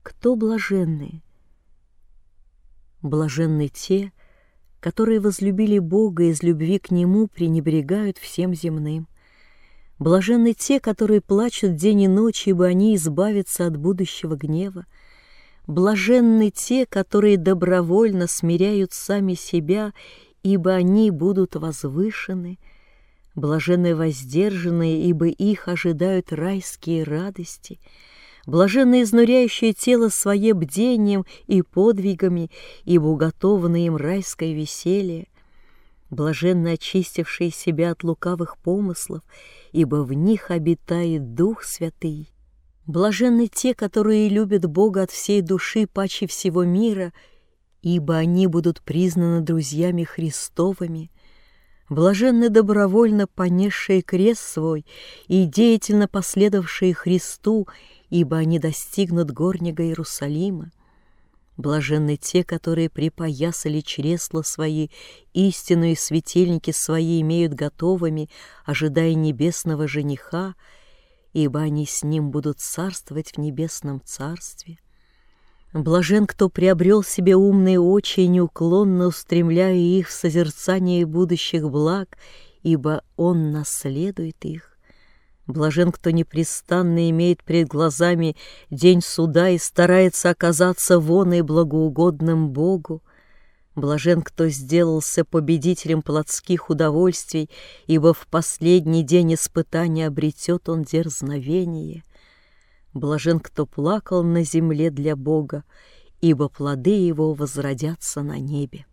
Кто блаженны? Блаженны те, которые возлюбили Бога и из любви к Нему пренебрегают всем земным. Блаженны те, которые плачут день и ночь, ибо они избавятся от будущего гнева. Блаженны те, которые добровольно смиряют сами себя, ибо они будут возвышены. Блаженны воздержанные, ибо их ожидают райские радости. Блаженны изнуряющие тело свое бдением и подвигами, ибо уготовано им райское веселье. Блаженны очистившие себя от лукавых помыслов, ибо в них обитает Дух Святый. Блаженны те, которые любят Бога от всей души паче всего мира, ибо они будут признаны друзьями Христовыми. Блаженны добровольно понесшие крест свой и деятельно последовавшие Христу, ибо они достигнут горнего Иерусалима. Блаженны те, которые припоясали чресла свои, истину и светильники свои имеют готовыми, ожидая небесного жениха, ибо они с ним будут царствовать в небесном царстве. Блажен, кто приобрел себе умные очи и неуклонно устремляя их в созерцание будущих благ, ибо он наследует их. Блажен, кто непрестанно имеет пред глазами день суда и старается оказаться вон и благоугодным Богу. Блажен, кто сделался победителем плотских удовольствий, ибо в последний день испытания обретет он дерзновение. Блажен, кто плакал на земле для Бога, ибо плоды его возродятся на небе.